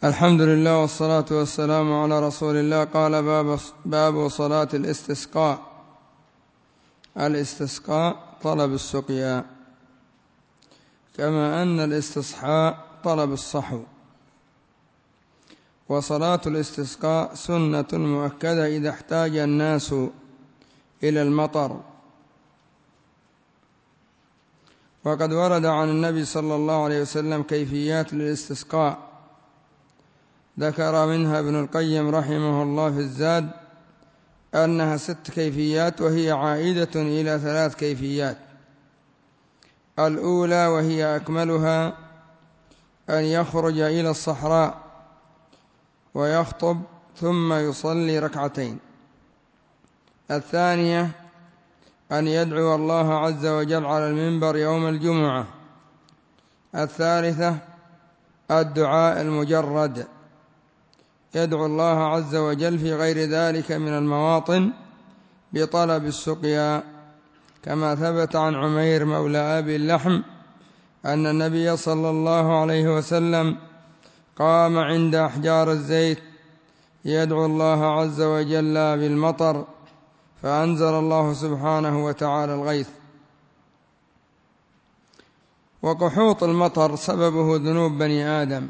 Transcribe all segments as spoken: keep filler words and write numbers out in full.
الحمد لله والصلاة والسلام على رسول الله. قال باب, باب صلاة الاستسقاء. الاستسقاء طلب السقيا، كما أن الاستصحاء طلب الصحو. وصلاة الاستسقاء سنة مؤكدة إذا احتاج الناس إلى المطر. وقد ورد عن النبي صلى الله عليه وسلم كيفيات للاستسقاء، ذكر منها ابن القيم رحمه الله في الزاد أنها ست كيفيات، وهي عائدة إلى ثلاث كيفيات. الأولى وهي أكملها أن يخرج إلى الصحراء ويخطب ثم يصلي ركعتين. الثانية أن يدعو الله عز وجل على المنبر يوم الجمعة. الثالثة الدعاء المجرد، يدعو الله عز وجل في غير ذلك من المواطن بطلب السقيا، كما ثبت عن عمير مولى أبي اللحم أن النبي صلى الله عليه وسلم قام عند أحجار الزيت يدعو الله عز وجل بالمطر، فأنزل الله سبحانه وتعالى الغيث. وقحوط المطر سببه ذنوب بني آدم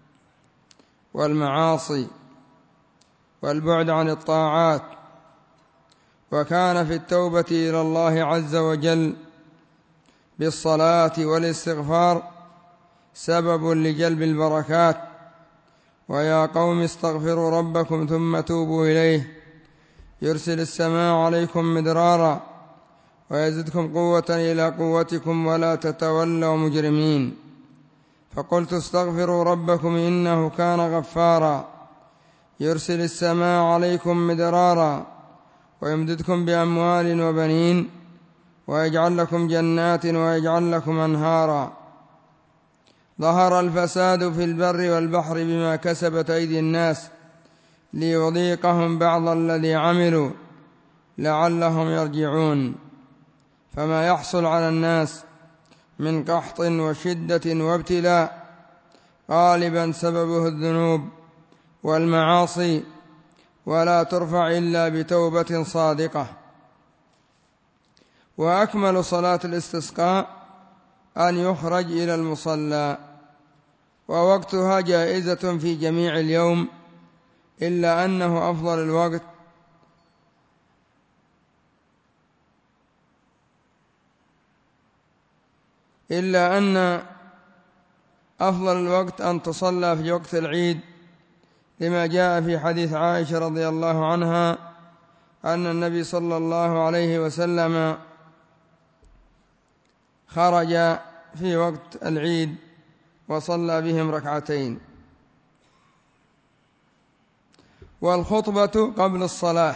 والمعاصي والبعد عن الطاعات، وكان في التوبة إلى الله عز وجل بالصلاة والاستغفار سبب لجلب البركات. ويا قوم استغفروا ربكم ثم توبوا إليه يرسل السماء عليكم مدرارا ويزدكم قوة إلى قوتكم ولا تتولوا مجرمين. فقلت استغفروا ربكم إنه كان غفارا يرسل السماء عليكم مدرارا ويمددكم بأموال وبنين ويجعل لكم جنات ويجعل لكم أنهارا. ظهر الفساد في البر والبحر بما كسبت أيدي الناس ليذيقهم بعض الذي عملوا لعلهم يرجعون. فما يحصل على الناس من قحط وشدة وابتلاء غالبا سببه الذنوب والمعاصي، ولا ترفع إلا بتوبة صادقة. وأكمل صلاة الاستسقاء أن يخرج إلى المصلى، ووقتها جائزة في جميع اليوم، إلا أنه أفضل الوقت إلا أن أفضل الوقت أن تصلى في وقت العيد، لما جاء في حديث عائشة رضي الله عنها أن النبي صلى الله عليه وسلم خرج في وقت العيد وصلى بهم ركعتين. والخطبة قبل الصلاة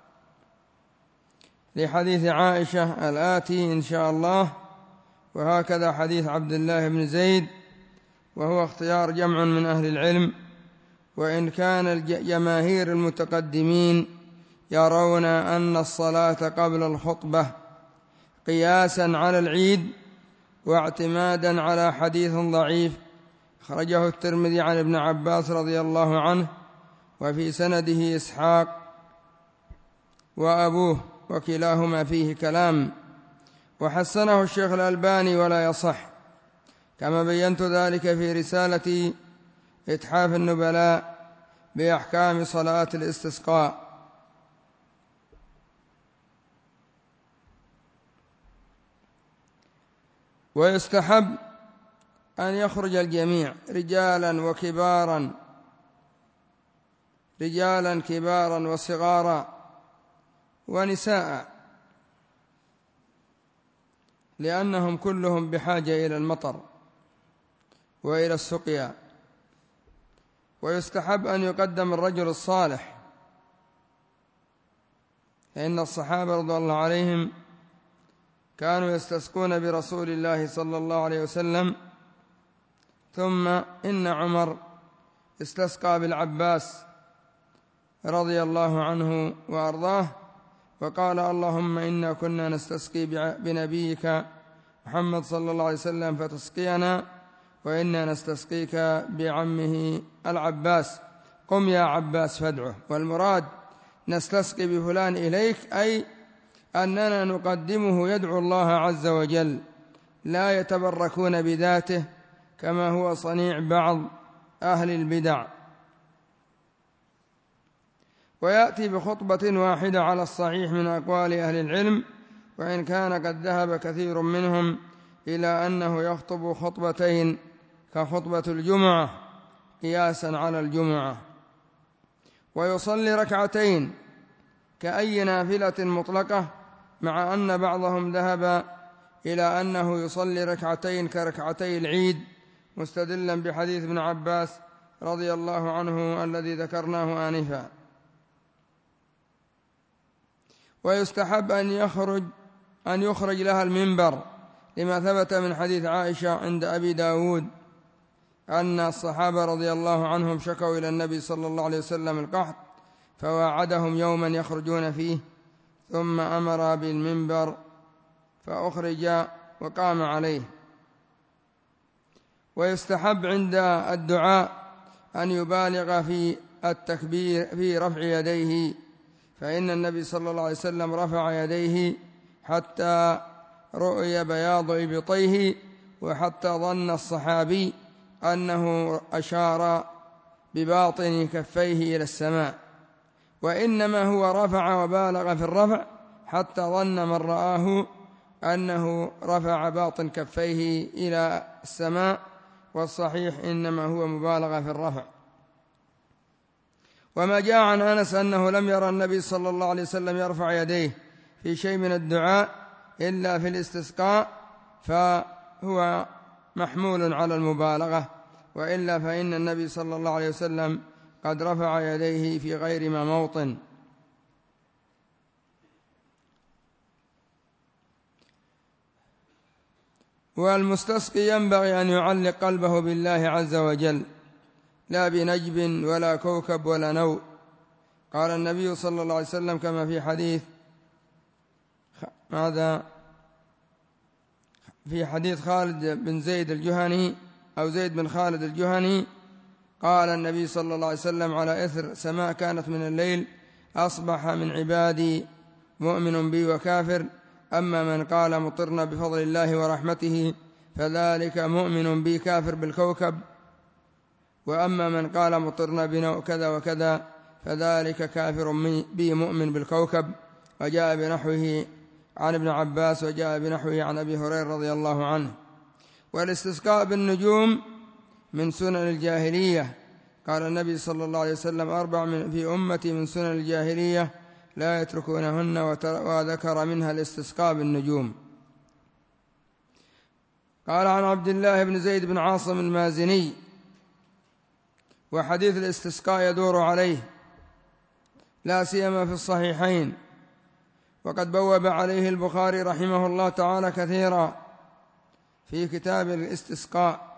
لحديث عائشة الآتي إن شاء الله، وهكذا حديث عبد الله بن زيد، وهو اختيار جمع من أهل العلم، وإن كان جماهير المتقدمين يرون أن الصلاة قبل الخطبة قياسا على العيد واعتمادا على حديث ضعيف خرجه الترمذي عن ابن عباس رضي الله عنه، وفي سنده إسحاق وأبوه وكلاهما فيه كلام، وحسنه الشيخ الألباني ولا يصح، كما بينت ذلك في رسالة إتحاف النبلاء بأحكام صلاة الاستسقاء. ويستحب أن يخرج الجميع رجالا وكبارا رجالا كبارا وصغارا ونساء، لأنهم كلهم بحاجة إلى المطر وإلى السقيا. ويستحب أن يقدم الرجل الصالح، فإن الصحابة رضي الله عليهم كانوا يستسقون برسول الله صلى الله عليه وسلم، ثم إن عمر استسقى بالعباس رضي الله عنه وأرضاه، وقال اللهم إنا كنا نستسقي بنبيك محمد صلى الله عليه وسلم فتسقينا، وإنا نستسقيك بعمه العباس، قم يا عباس فادعه. والمراد نستسقي بفلان إليك أي أننا نقدمه يدعو الله عز وجل، لا يتبركون بذاته كما هو صنيع بعض أهل البدع. ويأتي بخطبة واحدة على الصحيح من أقوال أهل العلم، وإن كان قد ذهب كثير منهم إلى أنه يخطب خطبتين كخطبة الجمعة قياسا على الجمعة، ويصلي ركعتين كأي نافلة مطلقة، مع أن بعضهم ذهب إلى أنه يصلي ركعتين كركعتي العيد، مستدلا بحديث ابن عباس رضي الله عنه الذي ذكرناه آنفا. ويستحب أن يخرج أن يخرج لها المنبر، لما ثبت من حديث عائشة عند أبي داود أن الصحابة رضي الله عنهم شكوا إلى النبي صلى الله عليه وسلم القحط، فواعدهم يوما يخرجون فيه، ثم أمر بالمنبر فأخرج وقام عليه. ويستحب عند الدعاء أن يبالغ في التكبير في رفع يديه، فإن النبي صلى الله عليه وسلم رفع يديه حتى رؤي بياض إبطيه، وحتى ظن الصحابي أنه أشار بباطن كفيه إلى السماء، وإنما هو رفع وبالغ في الرفع حتى ظن من رآه أنه رفع باطن كفيه إلى السماء، والصحيح إنما هو مبالغة في الرفع. وما جاء عن أنس أنه لم يرى النبي صلى الله عليه وسلم يرفع يديه في شيء من الدعاء إلا في الاستسقاء، فهو محمول على المبالغة، وإلا فإن النبي صلى الله عليه وسلم قد رفع يديه في غير ما موطن. والمستسقي ينبغي أن يعلق قلبه بالله عز وجل، لا بنجم ولا كوكب ولا نوء. قال النبي صلى الله عليه وسلم كما في حديث ماذا في حديث خالد بن زيد الجهني أو زيد بن خالد الجهني، قال النبي صلى الله عليه وسلم على إثر سماء كانت من الليل: أصبح من عبادي مؤمن بي وكافر، أما من قال مطرنا بفضل الله ورحمته فذلك مؤمن بي كافر بالكوكب، وأما من قال مطرنا بنوء كذا وكذا فذلك كافر بي مؤمن بالكوكب. وجاء بنحوه عن ابن عباس، وجاء بنحوه عن أبي هريرة رضي الله عنه. والاستسقاء بالنجوم من سنن الجاهلية، قال النبي صلى الله عليه وسلم: أربع من في أمتي من سنن الجاهلية لا يتركونهن، وذكر منها الاستسقاء بالنجوم. قال عن عبد الله بن زيد بن عاصم المازني: وحديث الاستسقاء يدور عليه لا سيما في الصحيحين، وقد بوب عليه البخاري رحمه الله تعالى كثيرا في كتاب الاستسقاء.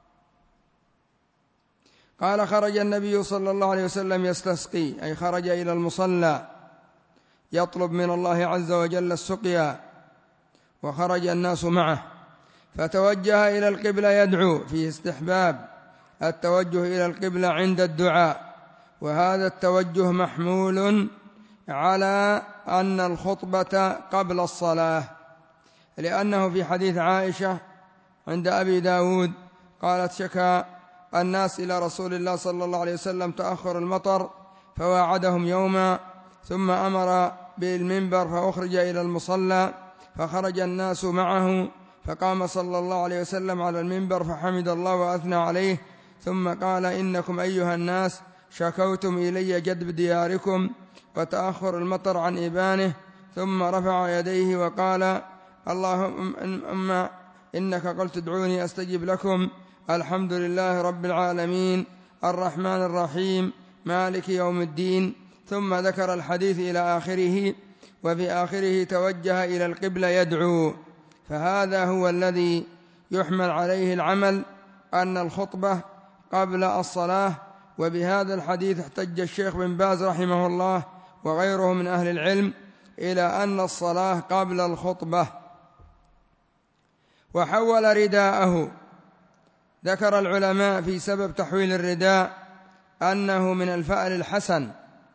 قال: خرج النبي صلى الله عليه وسلم يستسقي، أي خرج إلى المصلى يطلب من الله عز وجل السقيا، وخرج الناس معه، فتوجه إلى القبلة يدعو، فيه استحباب التوجه إلى القبلة عند الدعاء، وهذا التوجه محمول على أن الخطبة قبل الصلاة، لأنه في حديث عائشة عند أبي داود قالت: شكى الناس إلى رسول الله صلى الله عليه وسلم تأخر المطر فواعدهم يوما، ثم أمر بالمنبر فأخرج إلى المصلى، فخرج الناس معه، فقام صلى الله عليه وسلم على المنبر فحمد الله وأثنى عليه، ثم قال: إنكم أيها الناس شكوتم إلي جدب دياركم وتأخر المطر عن إبانه، ثم رفع يديه وقال: اللهم إنك قلت ادعوني أستجب لكم، الحمد لله رب العالمين الرحمن الرحيم مالك يوم الدين. ثم ذكر الحديث إلى آخره، وفي آخره توجه إلى القبلة يدعو. فهذا هو الذي يحمل عليه العمل، أن الخطبة قبل الصلاة. وبهذا الحديث احتج الشيخ بن باز رحمه الله وغيره من أهل العلم إلى أن الصلاة قبل الخطبة. وحول رداءه ذكر العلماء في سبب تحويل الرداء أنه من الفأل الحسن،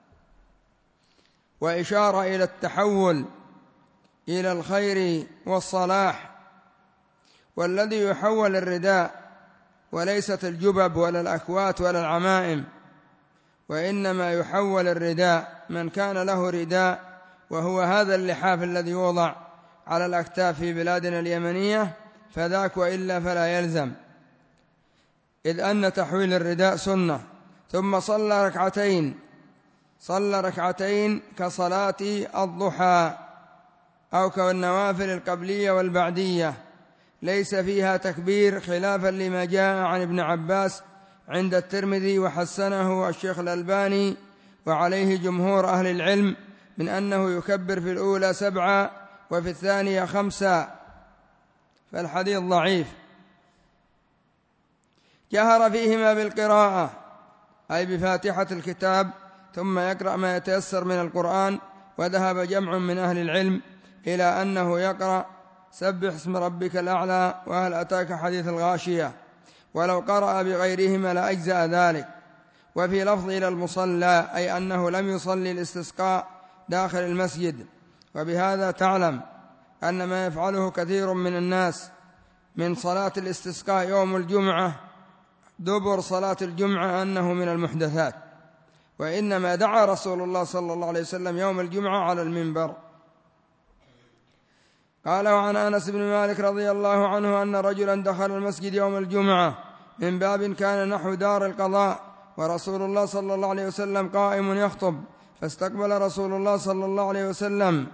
وإشارة إلى التحول إلى الخير والصلاح. والذي يحول الرداء وليست الجبب ولا الأكوات ولا العمائم، وإنما يحول الرداء من كان له رداء، وهو هذا اللحاف الذي يوضع على الأكتاف في بلادنا اليمنية، فذاك، وإلا فلا يلزم، إذ أن تحويل الرداء سنة. ثم صلى ركعتين صلى ركعتين كصلاة الضحى أو كالنوافل القبلية والبعدية، ليس فيها تكبير، خلافا لما جاء عن ابن عباس عند الترمذي وحسنه الشيخ الألباني، وعليه جمهور أهل العلم، من أنه يكبر في الأولى سبعة وفي الثانية خمسة، فالحديث ضعيف. جهر فيهما بالقراءة، أي بفاتحة الكتاب، ثم يقرأ ما يتيسر من القرآن. وذهب جمع من أهل العلم إلى أنه يقرأ سبح اسم ربك الأعلى وهل أتاك حديث الغاشية، ولو قرأ بغيرهما لأجزأ ذلك. وفي لفظ إلى المصلى، أي أنه لم يصلي الاستسقاء داخل المسجد. وبهذا تعلم أن ما يفعله كثير من الناس من صلاة الاستسقاء يوم الجمعة دبر صلاة الجمعة أنه من المحدثات، وإنما دعا رسول الله صلى الله عليه وسلم يوم الجمعة على المنبر. قال: وعن أنس بن مالك رضي الله عنه أن رجلا دخل المسجد يوم الجمعة من باب كان نحو دار القضاء، ورسول الله صلى الله عليه وسلم قائم يخطب، فاستقبل رسول الله صلى الله عليه وسلم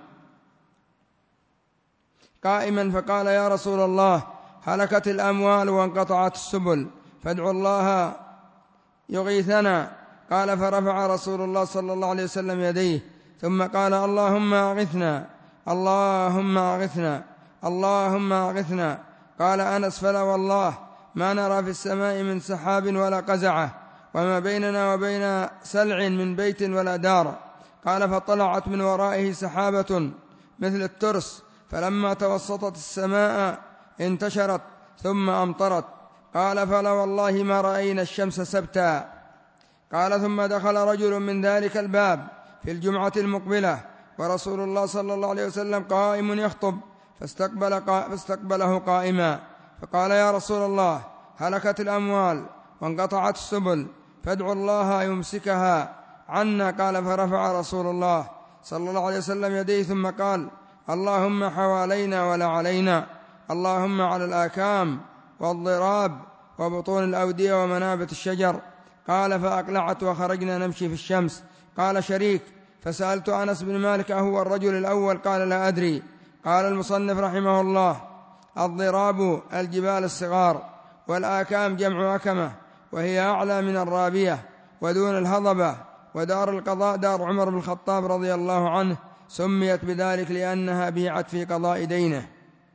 قائما فقال: يا رسول الله، هلكت الأموال وانقطعت السبل، فادعوا الله يغيثنا. قال: فرفع رسول الله صلى الله عليه وسلم يديه ثم قال: اللهم أغثنا اللهم أغثنا اللهم أغثنا. قال أنس: فلا والله ما نرى في السماء من سحاب ولا قزعة، وما بيننا وبين سلع من بيت ولا دار. قال: فطلعت من ورائه سحابة مثل الترس، فلما توسطت السماء انتشرت ثم أمطرت. قال: فلا والله ما رأينا الشمس سبتا. قال: ثم دخل رجل من ذلك الباب في الجمعة المقبلة، ورسول الله صلى الله عليه وسلم قائم يخطب، فاستقبل قا... فاستقبله قائما، فقال: يا رسول الله، هلكت الأموال وانقطعت السبل، فادعوا الله يمسكها عنا. قال: فرفع رسول الله صلى الله عليه وسلم يديه ثم قال: اللهم حوالينا ولا علينا، اللهم على الآكام والضراب وبطون الأودية ومنابت الشجر. قال: فأقلعت وخرجنا نمشي في الشمس. قال شريك: فسألت أنس بن مالك: أهو الرجل الأول؟ قال: لا أدري. قال المصنف رحمه الله: الضراب الجبال الصغار، والآكام جمع أكمة، وهي أعلى من الرابية ودون الهضبة. ودار القضاء دار عمر بن الخطاب رضي الله عنه، سميت بذلك لأنها بيعت في قضاء دينه.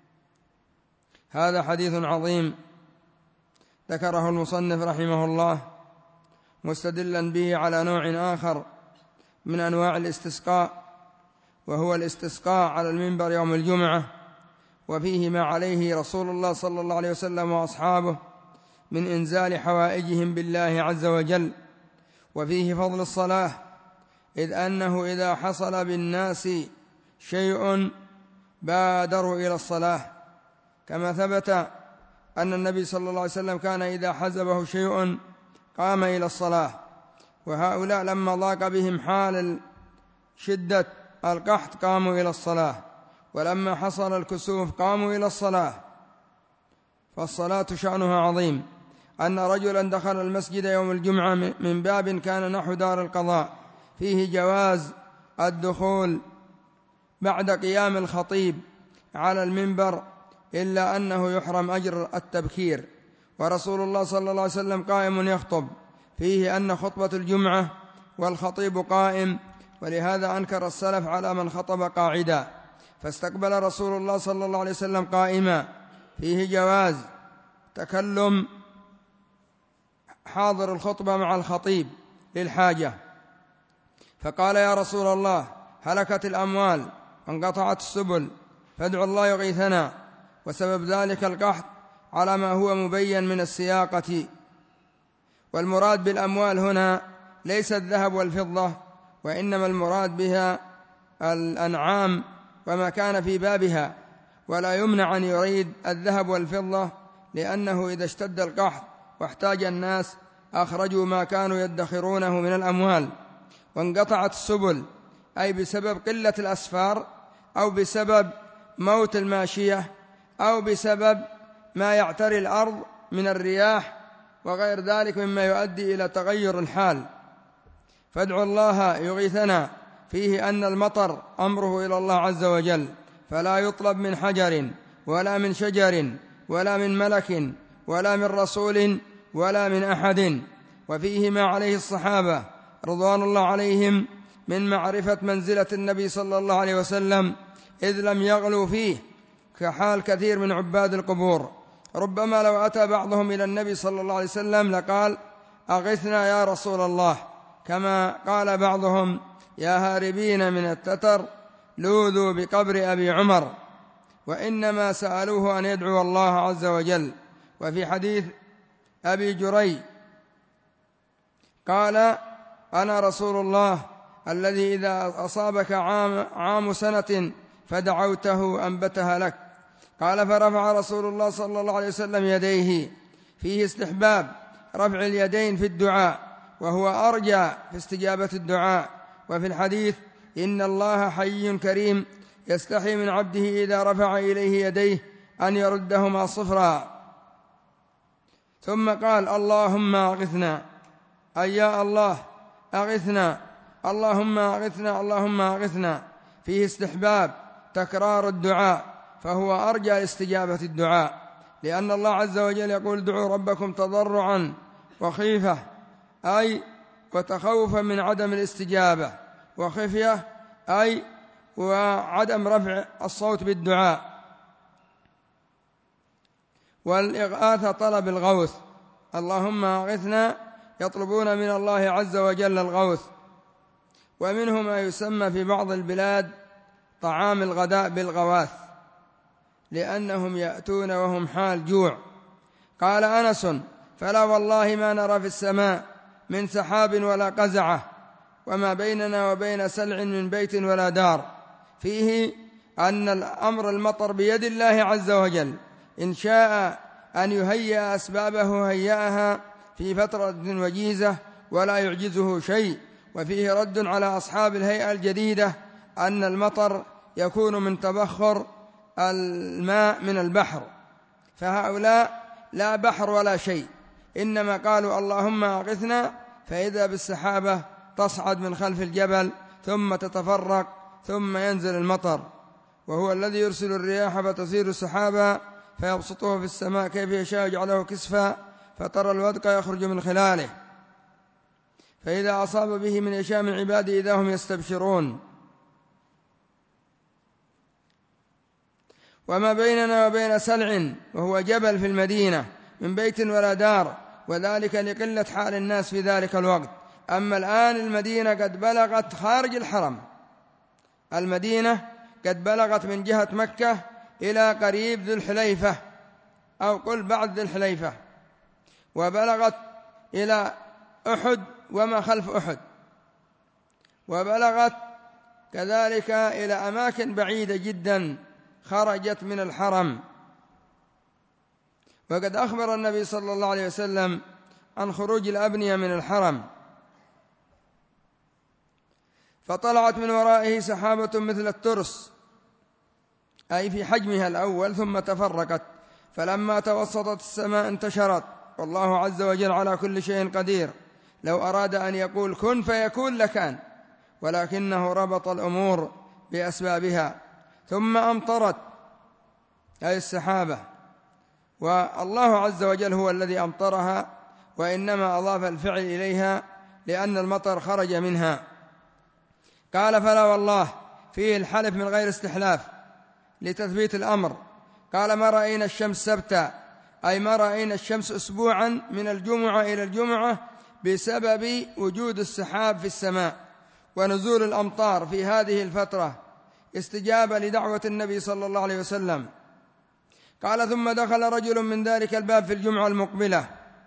هذا حديث عظيم ذكره المصنف رحمه الله مستدلا به على نوع آخر من أنواع الاستسقاء، وهو الاستسقاء على المنبر يوم الجمعة، وفيه ما عليه رسول الله صلى الله عليه وسلم وأصحابه من إنزال حوائجهم بالله عز وجل. وفيه فضل الصلاة، إذ أنه إذا حصل بالناس شيء بادروا إلى الصلاة، كما ثبت أن النبي صلى الله عليه وسلم كان إذا حزبه شيء قام إلى الصلاة. وهؤلاء لما ضاق بهم حال شدة القحط قاموا إلى الصلاة، ولما حصل الكسوف قاموا إلى الصلاة. فالصلاة شأنها عظيم. أن رجلا دخل المسجد يوم الجمعة من باب كان نحو دار القضاء، فيه جواز الدخول بعد قيام الخطيب على المنبر، إلا أنه يحرم أجر التبكير. ورسول الله صلى الله عليه وسلم قائم يخطب، فيه أن خطبة الجمعة والخطيب قائم، ولهذا أنكر السلف على من خطب قاعدا. فاستقبل رسول الله صلى الله عليه وسلم قائما، فيه جواز تكلم حاضر الخطبة مع الخطيب للحاجة. فقال: يا رسول الله، هلكت الأموال وانقطعت السبل، فادعوا الله يغيثنا. وسبب ذلك القحط على ما هو مبين من السياقة. والمراد بالأموال هنا ليس الذهب والفضة، وإنما المراد بها الأنعام وما كان في بابها، ولا يمنع أن يريد الذهب والفضة، لأنه إذا اشتد القحط واحتاج الناس أخرجوا ما كانوا يدخرونه من الأموال، وانقطعت السبل أي بسبب قلة الأسفار، أو بسبب موت الماشية، أو بسبب ما يعتري الأرض من الرياح وغير ذلك مما يؤدي إلى تغير الحال. فادعوا الله يغيثنا، فيه أن المطر أمره إلى الله عز وجل، فلا يطلب من حجر ولا من شجر ولا من ملك ولا من رسول ولا من أحد. وفيه ما عليه الصحابة رضوان الله عليهم من معرفة منزلة النبي صلى الله عليه وسلم، إذ لم يغلوا فيه، كحال كثير من عباد القبور. ربما لو أتى بعضهم إلى النبي صلى الله عليه وسلم لقال أغثنا يا رسول الله، كما قال بعضهم يا هاربين من التتر لوذوا بقبر أبي عمر، وإنما سألوه أن يدعو الله عز وجل. وفي حديث أبي جري قال أنا رسول الله الذي إذا أصابك عام, عام سنة فدعوته أنبتها لك. قال فرفع رسول الله صلى الله عليه وسلم يديه، فيه استحباب رفع اليدين في الدعاء، وهو أرجى في استجابة الدعاء. وفي الحديث إن الله حي كريم يستحي من عبده إذا رفع إليه يديه أن يردهما صفرا. ثم قال اللهم أغثنا، أي يا الله أغثنا، اللهم أغثنا، اللهم أغثنا. فيه استحباب تكرار الدعاء، فهو أرجى استجابة الدعاء، لأن الله عز وجل يقول ادعوا ربكم تضرعا وخيفة، أي وتخوفا من عدم الاستجابة، وخفية أي وعدم رفع الصوت بالدعاء. والإغاثة طلب الغوث، اللهم أغثنا يطلبون من الله عز وجل الغوث. ومنه ما يسمى في بعض البلاد طعام الغداء بالغواث، لأنهم يأتون وهم حال جوع. قال أنس فلا والله ما نرى في السماء من سحاب ولا قزعة، وما بيننا وبين سلع من بيت ولا دار. فيه أن الأمر المطر بيد الله عز وجل، إن شاء أن يهيئ أسبابه هيئها في فترة وجيزة ولا يعجزه شيء. وفيه رد على أصحاب الهيئة الجديدة أن المطر يكون من تبخر الماء من البحر، فهؤلاء لا بحر ولا شيء، إنما قالوا اللهم أغثنا، فإذا بالسحابة تصعد من خلف الجبل ثم تتفرق ثم ينزل المطر. وهو الذي يرسل الرياح فتسير سحابا فيبسطه في السماء كيف يشاء يجعله كسفا فترى الودق يخرج من خلاله، فإذا أصاب به من يشاء من عباده إذا هم يستبشرون. وما بيننا وبين سلع، وهو جبل في المدينة، من بيت ولا دار، وذلك لقلة حال الناس في ذلك الوقت. أما الآن المدينة قد بلغت خارج الحرم، المدينة قد بلغت من جهة مكة إلى قريب ذو الحليفة، أو قل بعد ذو الحليفة، وبلغت إلى أحد وما خلف أحد، وبلغت كذلك إلى أماكن بعيدة جدا خرجت من الحرم. وقد أخبر النبي صلى الله عليه وسلم عن خروج الأبنية من الحرم، فطلعت من ورائه سحابة مثل الترس، أي في حجمها الأول، ثم تفرقت، فلما توسطت السماء انتشرت، والله عز وجل على كل شيء قدير. لو أراد أن يقول كن فيكون لكان، ولكنه ربط الأمور بأسبابها. ثم أمطرت، أي السحابة، والله عز وجل هو الذي أمطرها، وإنما أضاف الفعل إليها لأن المطر خرج منها. قال فلا والله، فيه الحلف من غير استحلاف لتثبيت الأمر. قال ما رأينا الشمس سبتا، أي ما رأينا الشمس أسبوعا من الجمعة إلى الجمعة بسبب وجود السحاب في السماء ونزول الأمطار في هذه الفترة، استجابة لدعوة النبي صلى الله عليه وسلم. قال: ثم دخل رجل من ذلك الباب في الجمعة المقبلة،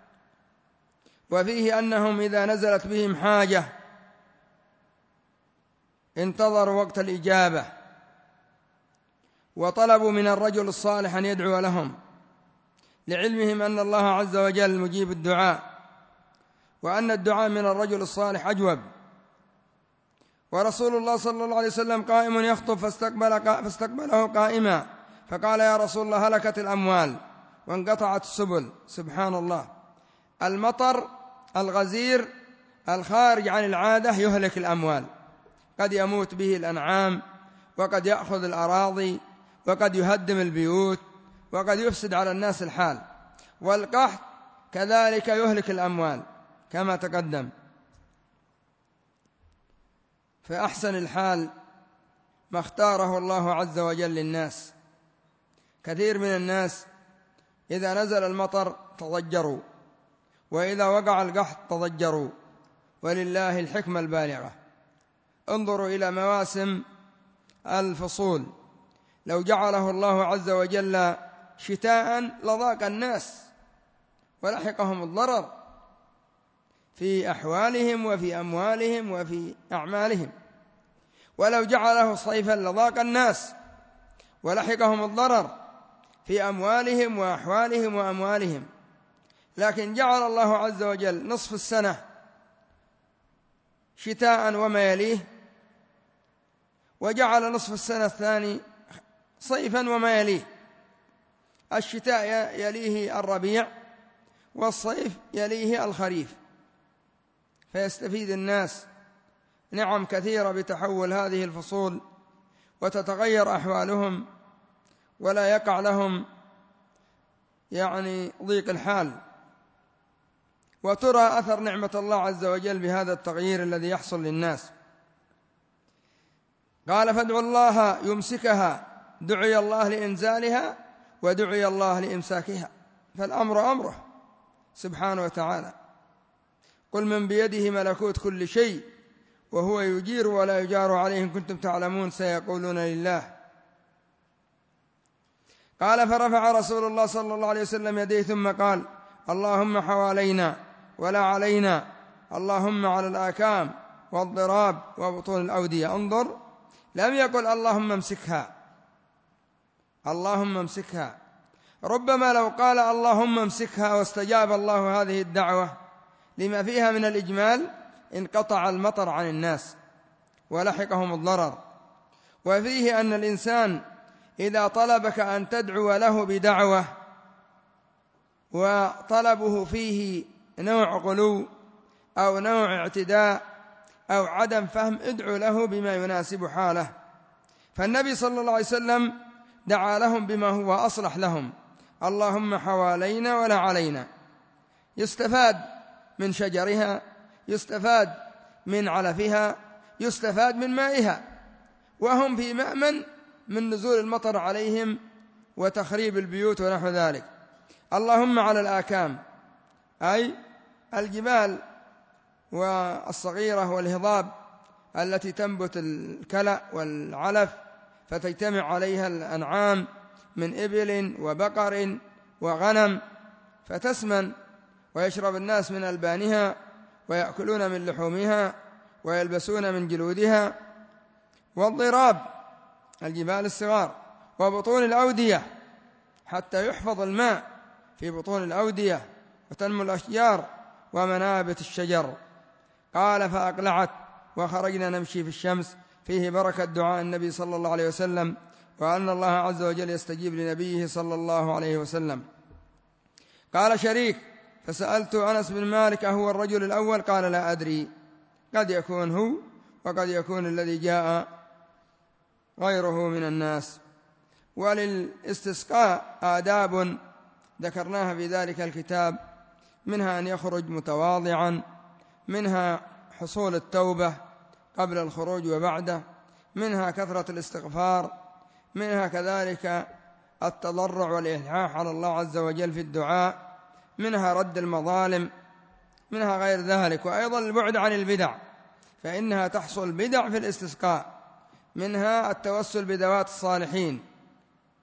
وفيه أنهم إذا نزلت بهم حاجة انتظروا وقت الإجابة، وطلبوا من الرجل الصالح أن يدعو لهم، لعلمهم أن الله عز وجل مجيب الدعاء، وأن الدعاء من الرجل الصالح أجوب. ورسول الله صلى الله عليه وسلم قائم يخطب فاستقبل فاستقبله قائما، فقال: يا رسول الله، هلكت الأموال وانقطعت السبل. سبحان الله، المطر الغزير الخارج عن العادة يهلك الأموال، قد يموت به الأنعام، وقد يأخذ الأراضي، وقد يهدم البيوت، وقد يفسد على الناس الحال. والقحط كذلك يهلك الأموال كما تقدم. فأحسن الحال ما اختاره الله عز وجل للناس. كثير من الناس إذا نزل المطر تضجروا، وإذا وقع القحط تضجروا، ولله الحكمة البالغة. انظروا إلى مواسم الفصول، لو جعله الله عز وجل شتاء لضاق الناس ولحقهم الضرر في أحوالهم وفي أموالهم وفي أعمالهم، ولو جعله صيفا لضاق الناس ولحقهم الضرر في أموالهم وأحوالهم وأموالهم. لكن جعل الله عز وجل نصف السنة شتاء وما يليه، وجعل نصف السنة الثاني صيفا وما يليه. الشتاء يليه الربيع، والصيف يليه الخريف، فيستفيد الناس نعم كثيرة بتحول هذه الفصول، وتتغير أحوالهم، ولا يقع لهم يعني ضيق الحال، وترى أثر نعمة الله عز وجل بهذا التغيير الذي يحصل للناس. قال: فادعوا الله يمسكها، دعي الله لإنزالها ودعي الله لإمساكها، فالأمر أمره سبحانه وتعالى. قل من بيده ملكوت كل شيء وهو يجير ولا يجار عليه إن كنتم تعلمون، سيقولون لله. قال: فرفع رسول الله صلى الله عليه وسلم يديه ثم قال: اللهم حوالينا ولا علينا، اللهم على الآكام والضراب وبطون الأودية. انظر، لم يقل اللهم امسكها، اللهم امسكها. ربما لو قال اللهم امسكها واستجاب الله هذه الدعوة لما فيها من الإجمال انقطع المطر عن الناس ولحقهم الضرر. وفيه أن الإنسان إذا طلبك أن تدعو له بدعوة وطلبه فيه نوع غلو أو نوع اعتداء أو عدم فهم، ادعو له بما يناسب حاله. فالنبي صلى الله عليه وسلم دعا لهم بما هو أصلح لهم: اللهم حوالينا ولا علينا. يستفاد من شجرها، يستفاد من علفها، يستفاد من مائها، وهم في مأمن من نزول المطر عليهم وتخريب البيوت ونحو ذلك. اللهم على الآكام، أي الجبال والصغيرة والهضاب التي تنبت الكلأ والعلف، فتجتمع عليها الأنعام من إبل وبقر وغنم فتسمن، ويشرب الناس من ألبانها ويأكلون من لحومها ويلبسون من جلودها. والضراب الجبال الصغار. وبطون الأودية، حتى يحفظ الماء في بطون الأودية وتنمو الأشجار ومنابت الشجر. قال: فأقلعت وخرجنا نمشي في الشمس. فيه بركة دعاء النبي صلى الله عليه وسلم، وأن الله عز وجل يستجيب لنبيه صلى الله عليه وسلم. قال شريك: فسألت أنس بن مالك أهو الرجل الأول؟ قال: لا أدري، قد يكون هو وقد يكون الذي جاء غيره من الناس. وللاستسقاء آداب ذكرناها في ذلك الكتاب، منها أن يخرج متواضعا، منها حصول التوبة قبل الخروج وبعده، منها كثرة الاستغفار، منها كذلك التضرع والإلحاح على الله عز وجل في الدعاء، منها رد المظالم، منها غير ذلك. وأيضا البعد عن البدع، فإنها تحصل بدع في الاستسقاء، منها التوسل بذوات الصالحين،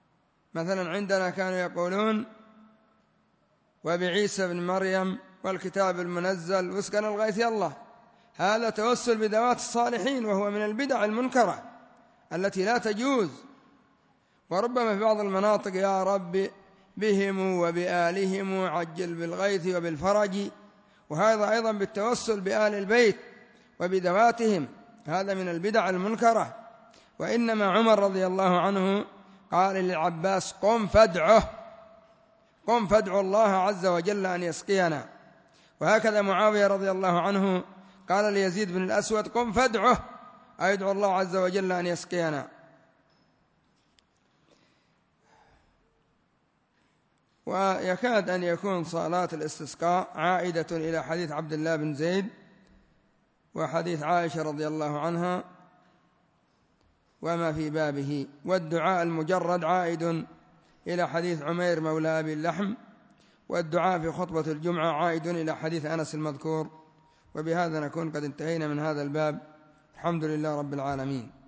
مثلا عندنا كانوا يقولون وبعيسى بن مريم والكتاب المنزل واسكن الغيث يالله، هذا توسل بذوات الصالحين، وهو من البدع المنكرة التي لا تجوز. وربما في بعض المناطق يا رب بهم وبآلهم عجل بالغيث وبالفرج، وهذا أيضا بالتوسل بآل البيت وبذواتهم، هذا من البدع المنكرة. وإنما عمر رضي الله عنه قال للعباس قم فادعه، قم فادعو الله عز وجل أن يسقينا. وهكذا معاوية رضي الله عنه قال ليزيد بن الأسود قم فادعه، أي ادعو الله عز وجل أن يسقينا. ويكاد أن يكون صلاة الاستسقاء عائدة إلى حديث عبد الله بن زيد وحديث عائشة رضي الله عنها وما في بابه، والدعاء المجرد عائد إلى حديث عمير مولى أبي اللحم، والدعاء في خطبة الجمعة عائد إلى حديث أنس المذكور. وبهذا نكون قد انتهينا من هذا الباب. الحمد لله رب العالمين.